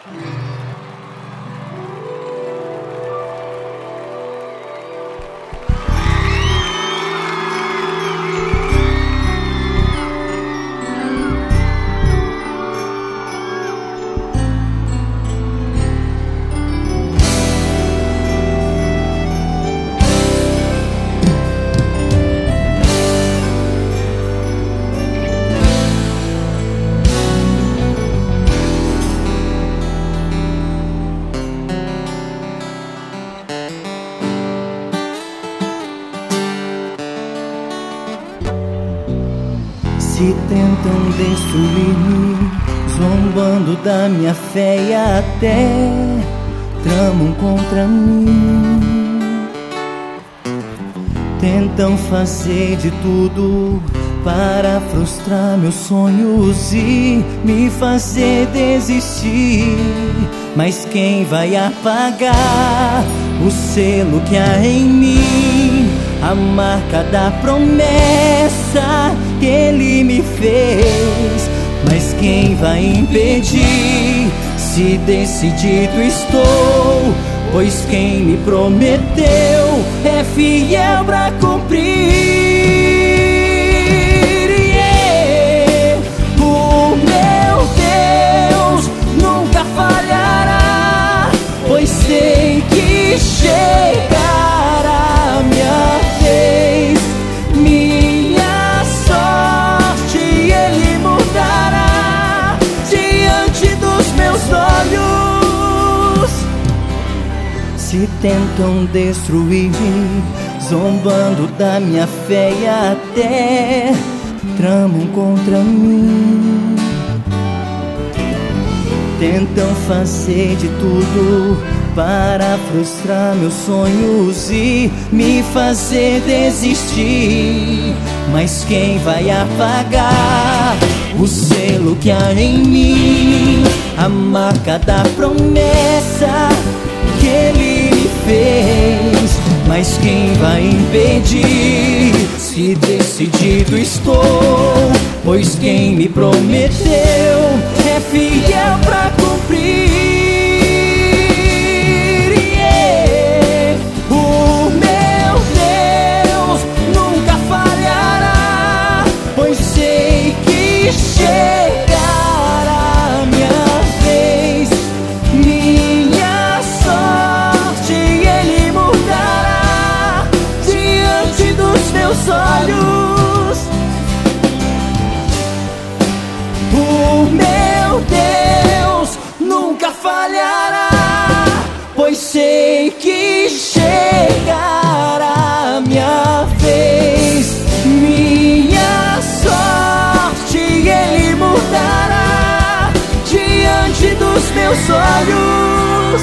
Se tentam destruir-me, zombando da minha fé e até tramam contra mim. Tentam fazer de tudo para frustrar meus sonhos e me fazer desistir. Mas quem vai apagar o selo que há em mim? A marca da promessa que Ele me fez. Mas quem vai impedir? Se decidido estou, pois quem me prometeu é fiel pra cumprir. O meu Deus nunca falhará, pois sei que chegará a minha vez. Minha sorte Ele mudará diante dos meus olhos. Se tentam destruir-me, zombando da minha fé e até tramam contra mim. Tentam fazer de tudo para frustrar meus sonhos e me fazer desistir. Mas quem vai apagar o selo que há em mim? A marca da promessa que Ele me fez. Mas quem vai impedir? Se decidido estou, pois quem me prometeu é fiel pra cumprir. O meu Deus nunca falhará, pois sei que chegará a minha vez. Minha sorte Ele mudará diante dos meus olhos. O meu Deus nunca falhará, pois sei que chegará a minha vez. Minha sorte Ele mudará diante dos meus olhos.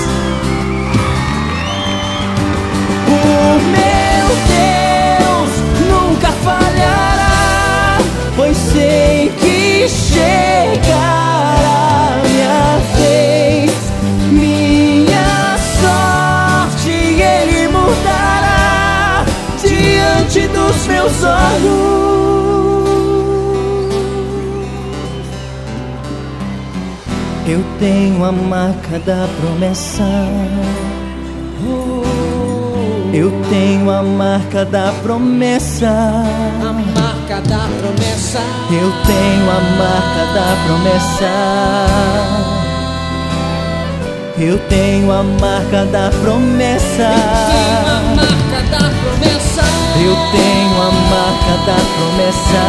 O meu Deus nunca falhará, pois sei que chegará a minha vez. Minha sorte Ele mudará diante dos meus olhos. Eu tenho a marca da promessa. Eu tenho a marca da promessa. A marca da promessa. Eu tenho a marca da promessa. Eu tenho a marca da promessa. Eu tenho a marca da promessa.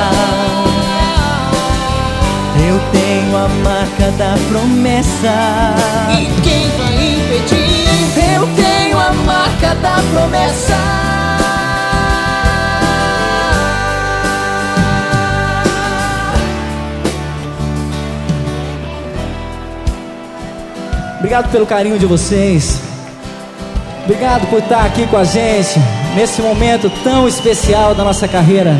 Eu tenho a marca da promessa. Eu tenho a marca da promessa. E quem vai impedir? Eu tenho a marca da promessa. Obrigado pelo carinho de vocês. Obrigado por estar aqui com a gente nesse momento tão especial da nossa carreira.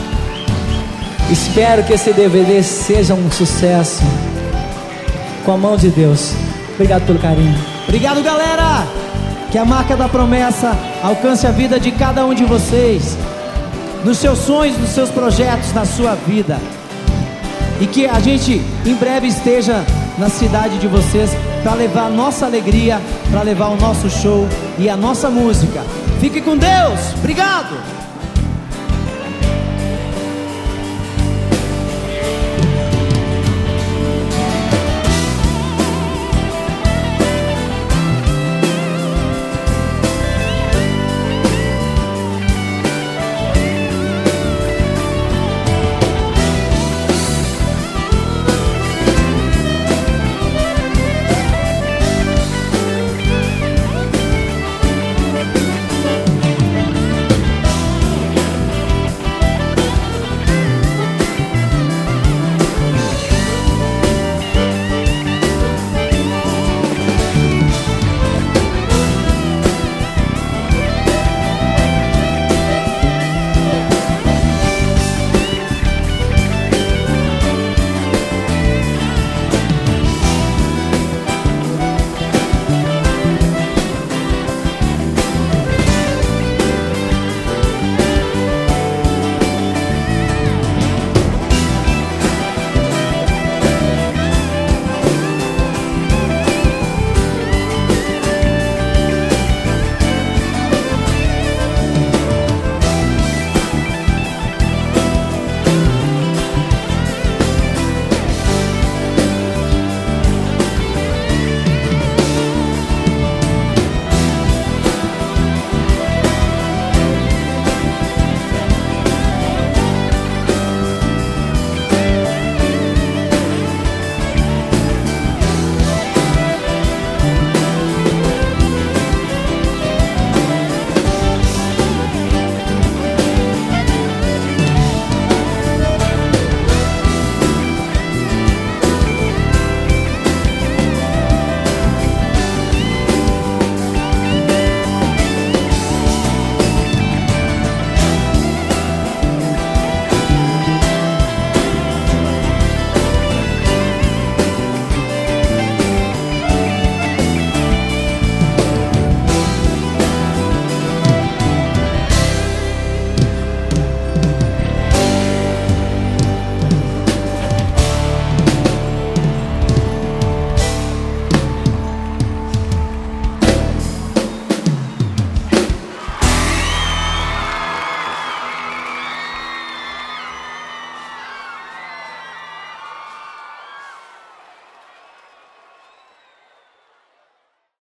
Espero que esse DVD seja um sucesso, com a mão de Deus. Obrigado pelo carinho. Obrigado, galera. Que a marca da promessa alcance a vida de cada um de vocês, nos seus sonhos, nos seus projetos, na sua vida. E que a gente em breve esteja na cidade de vocês, para levar a nossa alegria, para levar o nosso show e a nossa música. Fique com Deus. Obrigado.